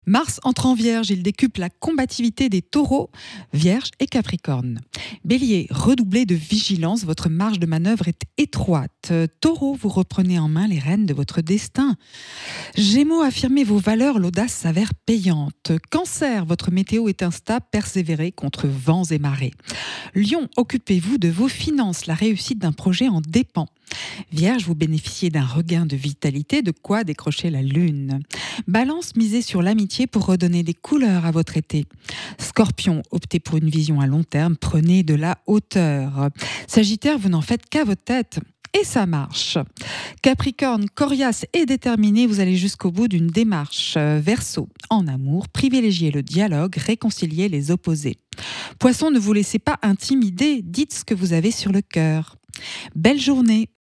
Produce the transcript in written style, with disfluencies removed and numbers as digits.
Mars entre en Vierge, il décuple la combativité des taureaux, Vierge et Capricorne. Bélier, redoublez de vigilance, votre marge de manœuvre est étroite. Taureau, vous reprenez en main les rênes de votre destin. Gémeaux, affirmez vos valeurs, l'audace s'avère payante. Cancer, votre météo est instable, persévérez contre vents et marées. Lion, occupez-vous de vos finances, la réussite d'un projet en dépend. Vierge, vous bénéficiez d'un regain de vitalité, de quoi décrocher la lune. Balance, misez sur l'amitié pour redonner des couleurs à votre été. Scorpion, optez pour une vision à long terme, prenez de la hauteur. Sagittaire, vous n'en faites qu'à votre tête. Et ça marche. Capricorne, coriace et déterminé, vous allez jusqu'au bout d'une démarche. Verseau, en amour, privilégiez le dialogue, réconciliez les opposés. Poisson, ne vous laissez pas intimider, dites ce que vous avez sur le cœur. Belle journée.